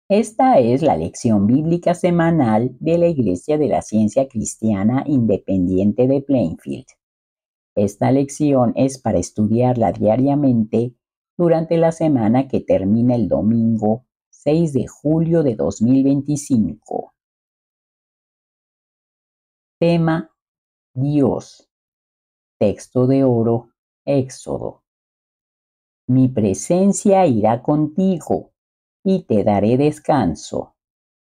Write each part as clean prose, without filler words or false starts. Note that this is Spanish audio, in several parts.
Esta es la lección bíblica semanal de la Iglesia de la Ciencia Cristiana Independiente de Plainfield. Esta lección es para estudiarla diariamente durante la semana que termina el domingo 6 de julio de 2025. Tema: Dios. Texto de oro, Éxodo. Mi presencia irá contigo y te daré descanso.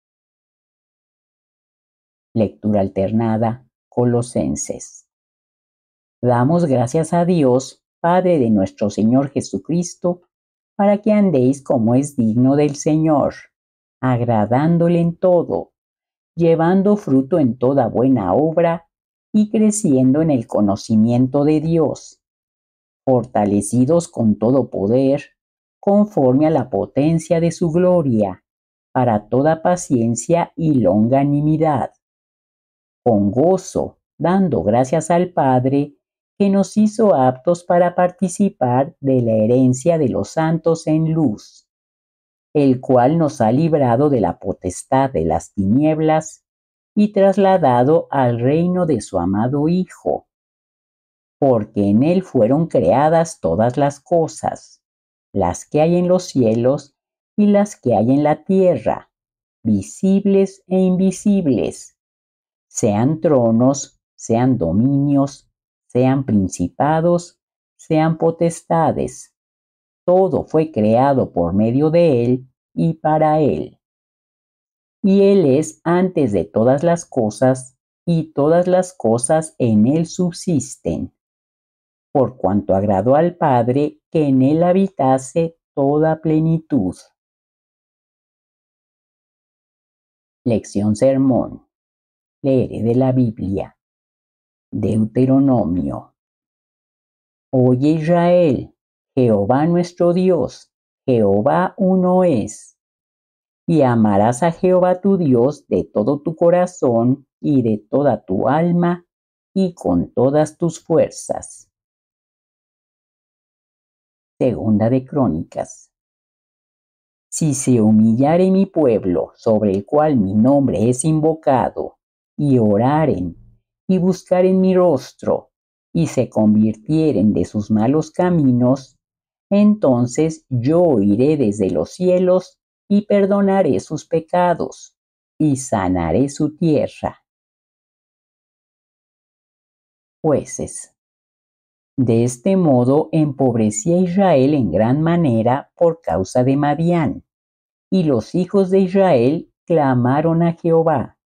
Lectura alternada, Colosenses. Damos gracias a Dios, Padre de nuestro Señor Jesucristo, para que andéis como es digno del Señor, agradándole en todo, llevando fruto en toda buena obra y creciendo en el conocimiento de Dios, fortalecidos con todo poder, conforme a la potencia de su gloria, para toda paciencia y longanimidad, con gozo, dando gracias al Padre, que nos hizo aptos para participar de la herencia de los santos en luz, el cual nos ha librado de la potestad de las tinieblas y trasladado al reino de su amado Hijo, porque en él fueron creadas todas las cosas, las que hay en los cielos y las que hay en la tierra, visibles e invisibles, sean tronos, sean dominios, sean principados, sean potestades. Todo fue creado por medio de él y para él. Y él es antes de todas las cosas, y todas las cosas en él subsisten, por cuanto agradó al Padre que en él habitase toda plenitud. Lección sermón. Leeré de la Biblia. Deuteronomio. Oye Israel, Jehová nuestro Dios, Jehová uno es. Y amarás a Jehová tu Dios de todo tu corazón y de toda tu alma y con todas tus fuerzas. Segunda de Crónicas. Si se humillare mi pueblo, sobre el cual mi nombre es invocado, y oraren, y buscaren mi rostro, y se convirtieren de sus malos caminos, entonces yo oiré desde los cielos, y perdonaré sus pecados, y sanaré su tierra. Jueces. De este modo empobrecía Israel en gran manera por causa de Madián, y los hijos de Israel clamaron a Jehová.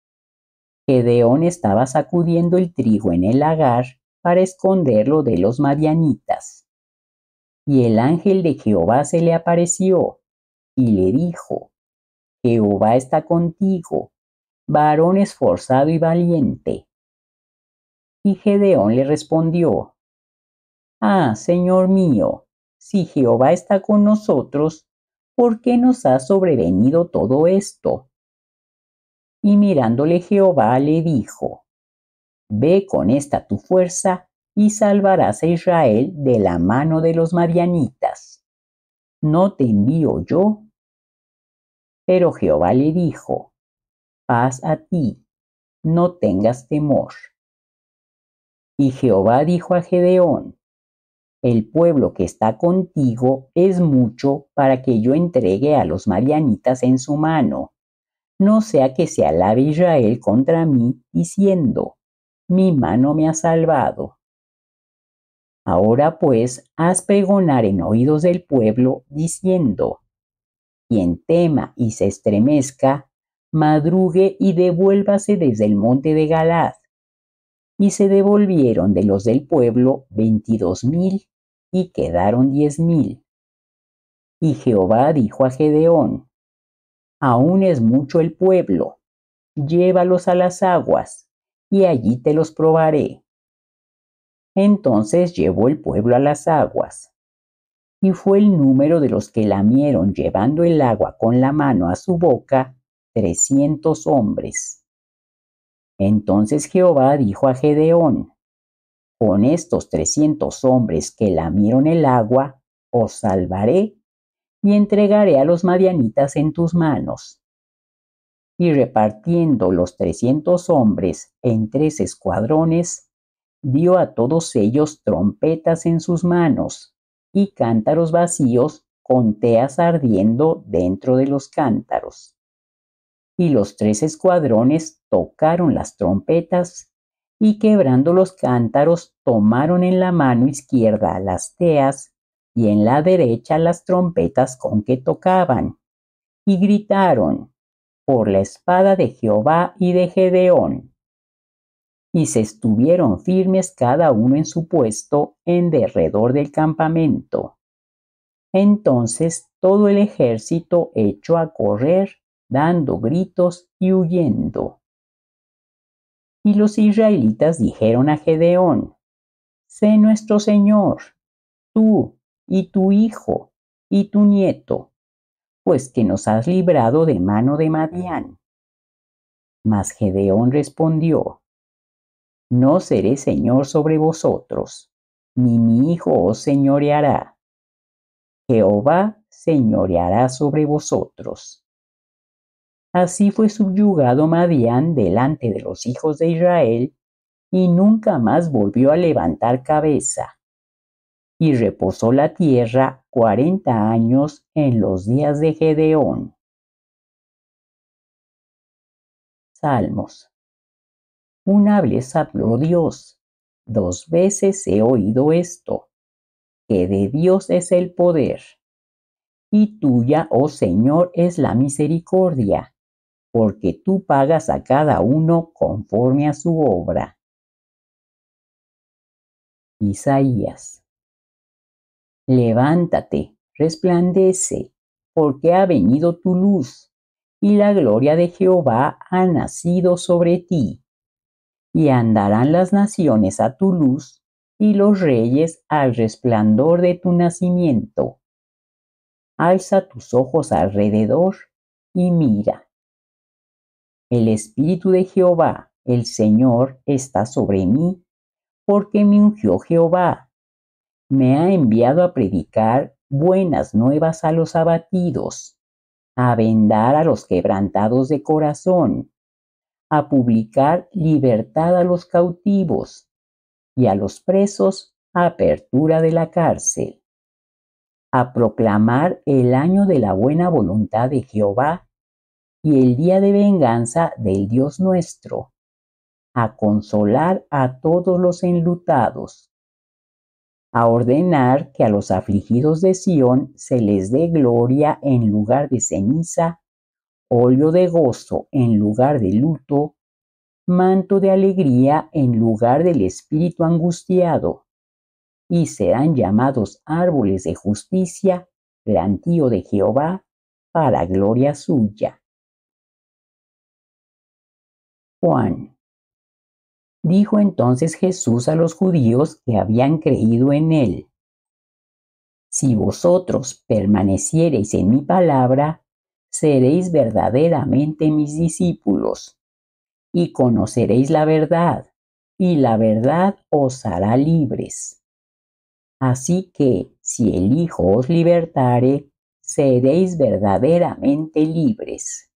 Gedeón estaba sacudiendo el trigo en el lagar para esconderlo de los madianitas. Y el ángel de Jehová se le apareció y le dijo: Jehová está contigo, varón esforzado y valiente. Y Gedeón le respondió: Ah, Señor mío, si Jehová está con nosotros, ¿por qué nos ha sobrevenido todo esto? Y mirándole Jehová le dijo: Ve con esta tu fuerza y salvarás a Israel de la mano de los madianitas. ¿No te envío yo? Pero Jehová le dijo: Paz a ti, no tengas temor. Y Jehová dijo a Gedeón: El pueblo que está contigo es mucho para que yo entregue a los madianitas en su mano. No sea que se alabe Israel contra mí, diciendo: Mi mano me ha salvado. Ahora pues, haz pregonar en oídos del pueblo, diciendo: Quien tema y se estremezca, madrugue y devuélvase desde el monte de Galaad. Y se devolvieron de los del pueblo 22,000, y quedaron 10,000. Y Jehová dijo a Gedeón: Aún es mucho el pueblo, llévalos a las aguas, y allí te los probaré. Entonces llevó el pueblo a las aguas, y fue el número de los que lamieron llevando el agua con la mano a su boca 300 hombres. Entonces Jehová dijo a Gedeón: Con estos 300 hombres que lamieron el agua, os salvaré, y entregaré a los madianitas en tus manos. Y repartiendo los 300 hombres en 3 escuadrones, dio a todos ellos trompetas en sus manos y cántaros vacíos con teas ardiendo dentro de los cántaros. Y los 3 escuadrones tocaron las trompetas y quebrando los cántaros tomaron en la mano izquierda las teas y en la derecha las trompetas con que tocaban, y gritaron: por la espada de Jehová y de Gedeón. Y se estuvieron firmes cada uno en su puesto en derredor del campamento. Entonces todo el ejército echó a correr, dando gritos y huyendo. Y los israelitas dijeron a Gedeón: sé nuestro señor, tú y tu hijo y tu nieto, pues que nos has librado de mano de Madián. Mas Gedeón respondió: no seré señor sobre vosotros, ni mi hijo os señoreará. Jehová señoreará sobre vosotros. Así fue subyugado Madián delante de los hijos de Israel, y nunca más volvió a levantar cabeza. Y reposó la tierra 40 años en los días de Gedeón. Salmos. Una vez habló Dios: 2 veces he oído esto, que de Dios es el poder, y tuya, oh Señor, es la misericordia, porque tú pagas a cada uno conforme a su obra. Isaías. Levántate, resplandece, porque ha venido tu luz, y la gloria de Jehová ha nacido sobre ti. Y andarán las naciones a tu luz, y los reyes al resplandor de tu nacimiento. Alza tus ojos alrededor y mira. El Espíritu de Jehová, el Señor, está sobre mí, porque me ungió Jehová. Me ha enviado a predicar buenas nuevas a los abatidos, a vendar a los quebrantados de corazón, a publicar libertad a los cautivos, y a los presos apertura de la cárcel, a proclamar el año de la buena voluntad de Jehová y el día de venganza del Dios nuestro, a consolar a todos los enlutados, a ordenar que a los afligidos de Sión se les dé gloria en lugar de ceniza, óleo de gozo en lugar de luto, manto de alegría en lugar del espíritu angustiado, y serán llamados árboles de justicia, plantío de Jehová, para gloria suya. Juan. Dijo entonces Jesús a los judíos que habían creído en él: si vosotros permaneciereis en mi palabra, seréis verdaderamente mis discípulos, y conoceréis la verdad, y la verdad os hará libres. Así que, si el Hijo os libertare, seréis verdaderamente libres.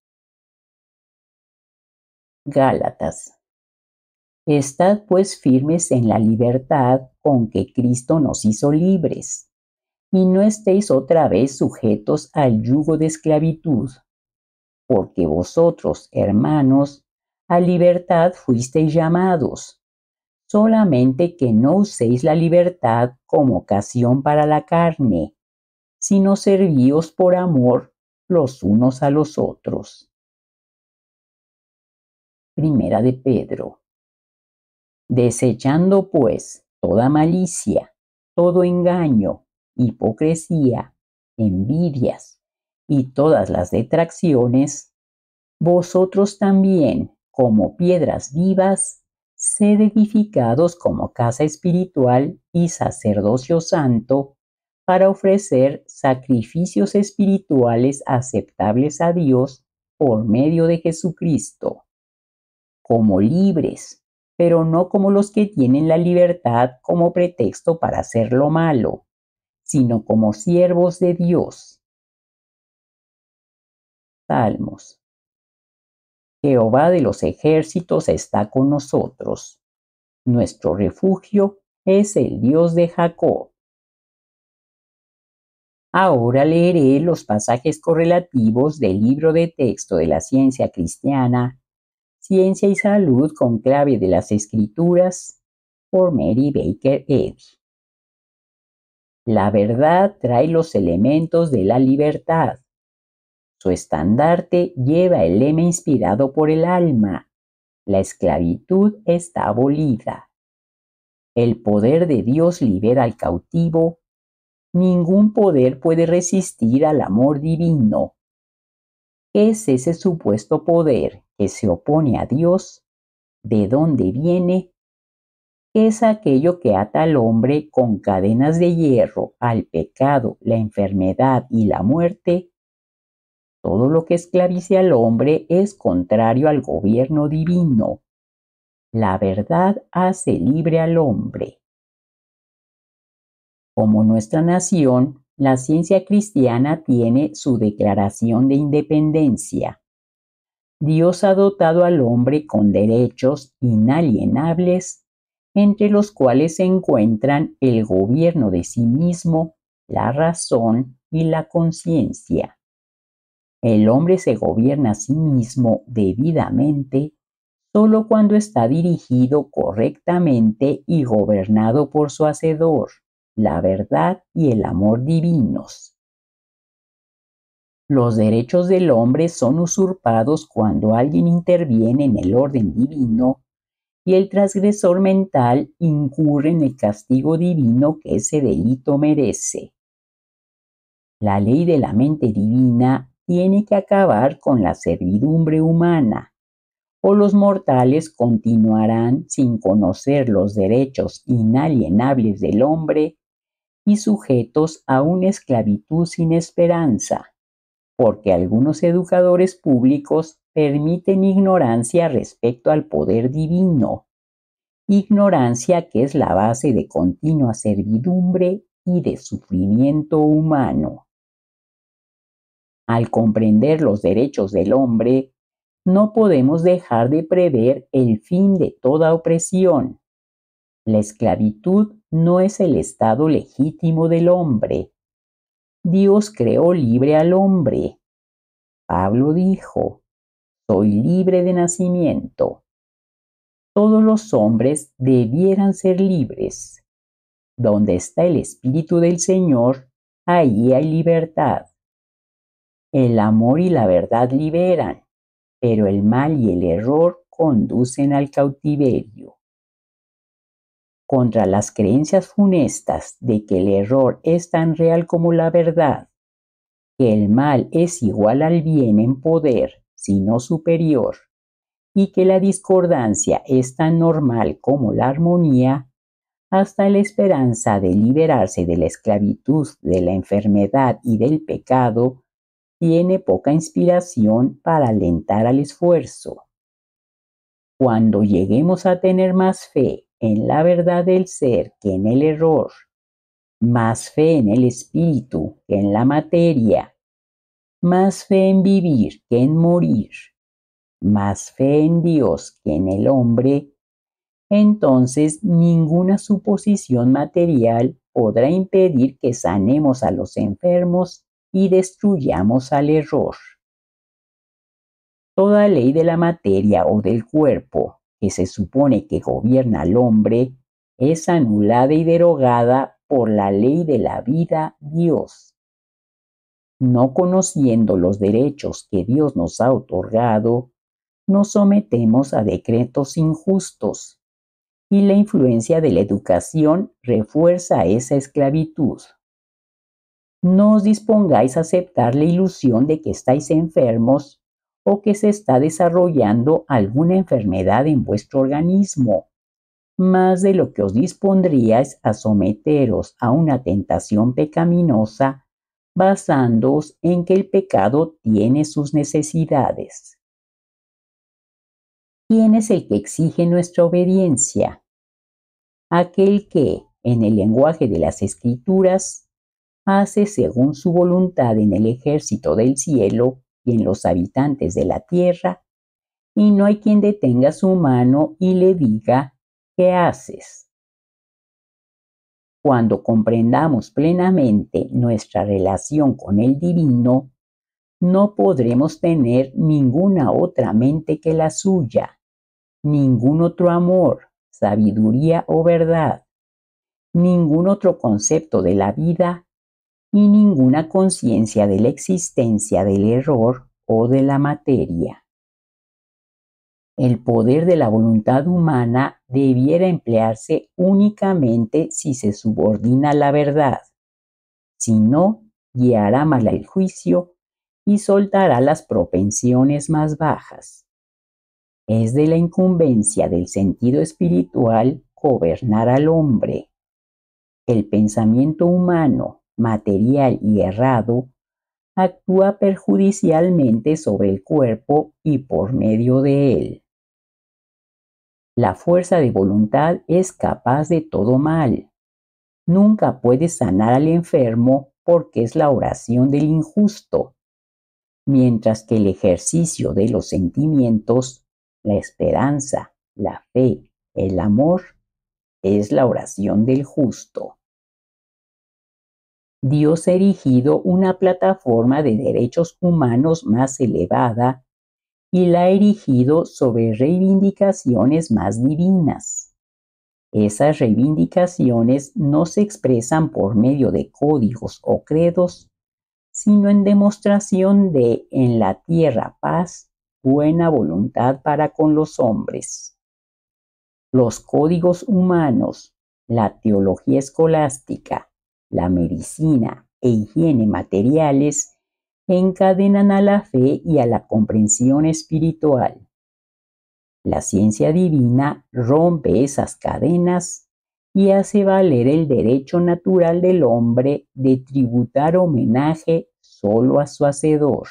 Gálatas. Estad pues firmes en la libertad con que Cristo nos hizo libres, y no estéis otra vez sujetos al yugo de esclavitud, porque vosotros, hermanos, a libertad fuisteis llamados, solamente que no uséis la libertad como ocasión para la carne, sino servíos por amor los unos a los otros. Primera de Pedro. Desechando pues toda malicia, todo engaño, hipocresía, envidias y todas las detracciones, vosotros también, como piedras vivas, sed edificados como casa espiritual y sacerdocio santo, para ofrecer sacrificios espirituales aceptables a Dios por medio de Jesucristo, como libres, pero no como los que tienen la libertad como pretexto para hacer lo malo, sino como siervos de Dios. Salmos. Jehová de los ejércitos está con nosotros. Nuestro refugio es el Dios de Jacob. Ahora leeré los pasajes correlativos del libro de texto de la ciencia cristiana, Ciencia y Salud con clave de las Escrituras, por Mary Baker Eddy. La verdad trae los elementos de la libertad. Su estandarte lleva el lema inspirado por el alma. La esclavitud está abolida. El poder de Dios libera al cautivo. Ningún poder puede resistir al amor divino. Es ese supuesto poder que se opone a Dios. ¿De dónde viene? Es aquello que ata al hombre con cadenas de hierro al pecado, la enfermedad y la muerte. Todo lo que esclavice al hombre es contrario al gobierno divino. La verdad hace libre al hombre. Como nuestra nación, la ciencia cristiana tiene su declaración de independencia. Dios ha dotado al hombre con derechos inalienables, entre los cuales se encuentran el gobierno de sí mismo, la razón y la conciencia. El hombre se gobierna a sí mismo debidamente solo cuando está dirigido correctamente y gobernado por su Hacedor, la verdad y el amor divinos. Los derechos del hombre son usurpados cuando alguien interviene en el orden divino y el transgresor mental incurre en el castigo divino que ese delito merece. La ley de la mente divina tiene que acabar con la servidumbre humana, o los mortales continuarán sin conocer los derechos inalienables del hombre y sujetos a una esclavitud sin esperanza, porque algunos educadores públicos permiten ignorancia respecto al poder divino, ignorancia que es la base de continua servidumbre y de sufrimiento humano. Al comprender los derechos del hombre, no podemos dejar de prever el fin de toda opresión. La esclavitud no es el estado legítimo del hombre. Dios creó libre al hombre. Pablo dijo, soy libre de nacimiento. Todos los hombres debieran ser libres. Donde está el Espíritu del Señor, allí hay libertad. El amor y la verdad liberan, pero el mal y el error conducen al cautiverio. Contra las creencias funestas de que el error es tan real como la verdad, que el mal es igual al bien en poder, si no superior, y que la discordancia es tan normal como la armonía, hasta la esperanza de liberarse de la esclavitud, de la enfermedad y del pecado, tiene poca inspiración para alentar al esfuerzo. Cuando lleguemos a tener más fe en la verdad del ser que en el error, más fe en el espíritu que en la materia, más fe en vivir que en morir, más fe en Dios que en el hombre, entonces ninguna suposición material podrá impedir que sanemos a los enfermos y destruyamos al error. Toda ley de la materia o del cuerpo que se supone que gobierna al hombre es anulada y derogada por la ley de la vida Dios. No conociendo los derechos que Dios nos ha otorgado, nos sometemos a decretos injustos y la influencia de la educación refuerza esa esclavitud. No os dispongáis a aceptar la ilusión de que estáis enfermos o que se está desarrollando alguna enfermedad en vuestro organismo, más de lo que os dispondríais a someteros a una tentación pecaminosa basándoos en que el pecado tiene sus necesidades. ¿Quién es el que exige nuestra obediencia? Aquel que, en el lenguaje de las Escrituras, hace según su voluntad en el ejército del cielo y en los habitantes de la tierra, y no hay quien detenga su mano y le diga: ¿qué haces? Cuando comprendamos plenamente nuestra relación con el divino, no podremos tener ninguna otra mente que la suya, ningún otro amor, sabiduría o verdad, ningún otro concepto de la vida y ninguna conciencia de la existencia del error o de la materia. El poder de la voluntad humana debiera emplearse únicamente si se subordina a la verdad. Si no, guiará mal el juicio y soltará las propensiones más bajas. Es de la incumbencia del sentido espiritual gobernar al hombre. El pensamiento humano, material y errado, actúa perjudicialmente sobre el cuerpo y por medio de él. La fuerza de voluntad es capaz de todo mal. Nunca puede sanar al enfermo porque es la oración del injusto, mientras que el ejercicio de los sentimientos, la esperanza, la fe, el amor, es la oración del justo. Dios ha erigido una plataforma de derechos humanos más elevada y la ha erigido sobre reivindicaciones más divinas. Esas reivindicaciones no se expresan por medio de códigos o credos, sino en demostración de en la tierra paz, buena voluntad para con los hombres. Los códigos humanos, la teología escolástica, la medicina e higiene materiales encadenan a la fe y a la comprensión espiritual. La ciencia divina rompe esas cadenas y hace valer el derecho natural del hombre de tributar homenaje solo a su Hacedor.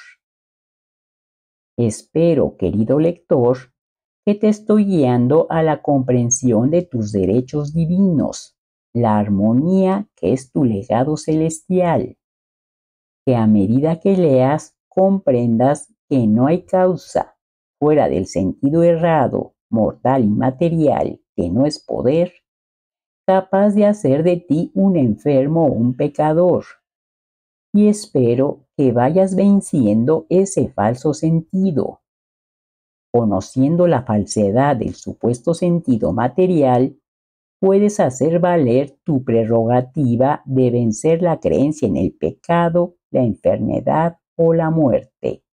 Espero, querido lector, que te estoy guiando a la comprensión de tus derechos divinos, la armonía que es tu legado celestial, que a medida que leas comprendas que no hay causa fuera del sentido errado, mortal y material, que no es poder, capaz de hacer de ti un enfermo o un pecador. Y espero que vayas venciendo ese falso sentido. Conociendo la falsedad del supuesto sentido material, puedes hacer valer tu prerrogativa de vencer la creencia en el pecado, la enfermedad o la muerte.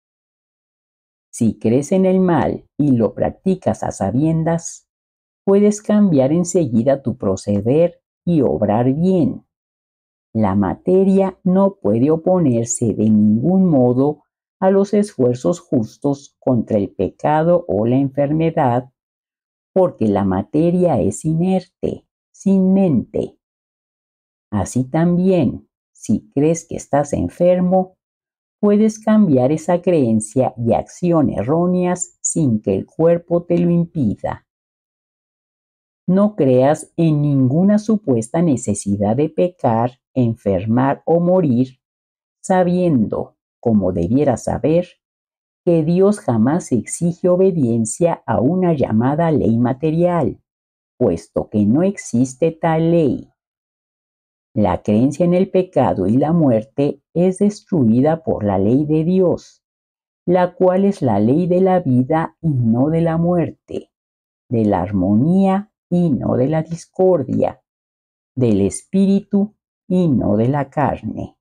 Si crees en el mal y lo practicas a sabiendas, puedes cambiar enseguida tu proceder y obrar bien. La materia no puede oponerse de ningún modo a los esfuerzos justos contra el pecado o la enfermedad, porque la materia es inerte, sin mente. Así también, si crees que estás enfermo, puedes cambiar esa creencia y acción erróneas sin que el cuerpo te lo impida. No creas en ninguna supuesta necesidad de pecar, enfermar o morir, sabiendo, como debieras saber, que Dios jamás exige obediencia a una llamada ley material, puesto que no existe tal ley. La creencia en el pecado y la muerte es destruida por la ley de Dios, la cual es la ley de la vida y no de la muerte, de la armonía y no de la discordia, del espíritu y no de la carne.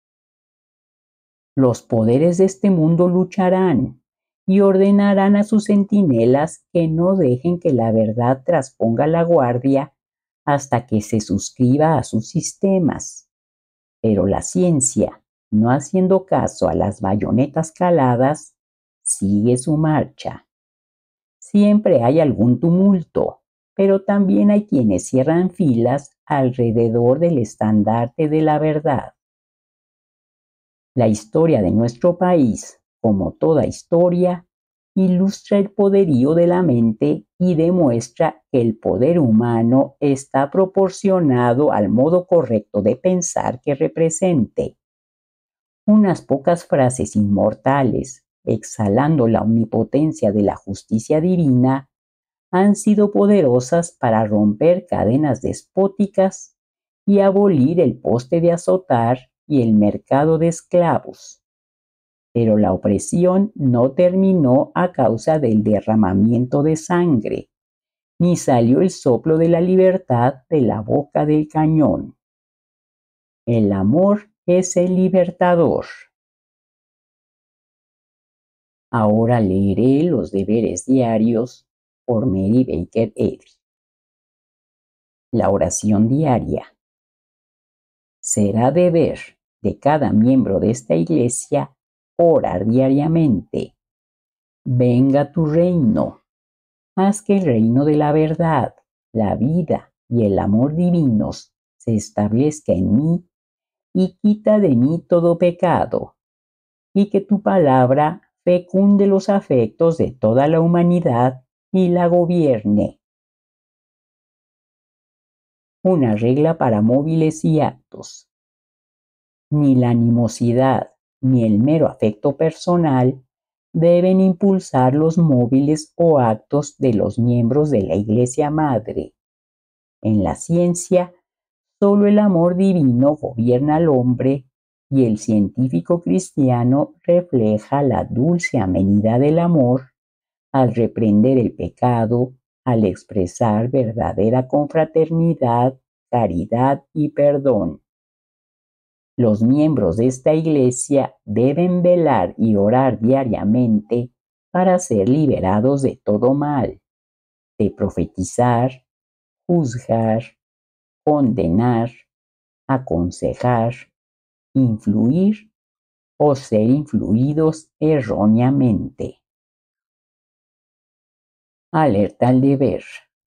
Los poderes de este mundo lucharán y ordenarán a sus centinelas que no dejen que la verdad trasponga la guardia hasta que se suscriba a sus sistemas. Pero la ciencia, no haciendo caso a las bayonetas caladas, sigue su marcha. Siempre hay algún tumulto, pero también hay quienes cierran filas alrededor del estandarte de la verdad. La historia de nuestro país, como toda historia, ilustra el poderío de la mente y demuestra que el poder humano está proporcionado al modo correcto de pensar que represente. Unas pocas frases inmortales, exhalando la omnipotencia de la justicia divina, han sido poderosas para romper cadenas despóticas y abolir el poste de azotar y el mercado de esclavos. Pero la opresión no terminó a causa del derramamiento de sangre, ni salió el soplo de la libertad de la boca del cañón. El amor es el libertador. Ahora leeré los deberes diarios por Mary Baker Eddy. La oración diaria. Será deber de cada miembro de esta iglesia orar diariamente. Venga tu reino. Haz que el reino de la verdad, la vida y el amor divinos se establezca en mí y quita de mí todo pecado, y que tu palabra fecunde los afectos de toda la humanidad y la gobierne. Una regla para móviles y actos. Ni la animosidad ni el mero afecto personal deben impulsar los móviles o actos de los miembros de la Iglesia Madre. En la ciencia, solo el amor divino gobierna al hombre y el científico cristiano refleja la dulce amenidad del amor al reprender el pecado, al expresar verdadera confraternidad, caridad y perdón. Los miembros de esta iglesia deben velar y orar diariamente para ser liberados de todo mal, de profetizar, juzgar, condenar, aconsejar, influir o ser influidos erróneamente. Alerta al deber.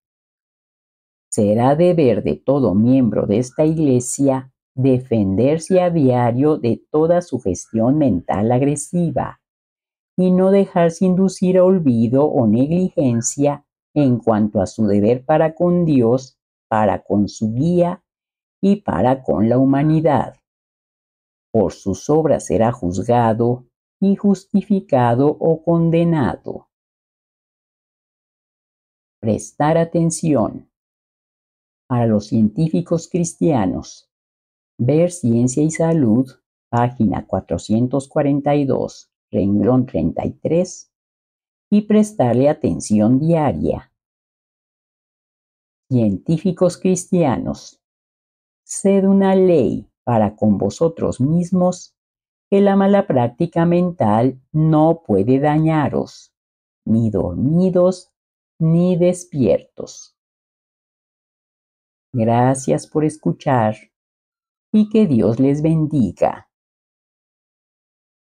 Será deber de todo miembro de esta iglesia defenderse a diario de toda sugestión mental agresiva y no dejarse inducir a olvido o negligencia en cuanto a su deber para con Dios, para con su guía y para con la humanidad. Por sus obras será juzgado y justificado o condenado. Prestar atención. Para los científicos cristianos, ver Ciencia y Salud, página 442, renglón 33, y prestarle atención diaria. Científicos cristianos, sed una ley para con vosotros mismos que la mala práctica mental no puede dañaros, ni dormidos ni despiertos. Gracias por escuchar y que Dios les bendiga.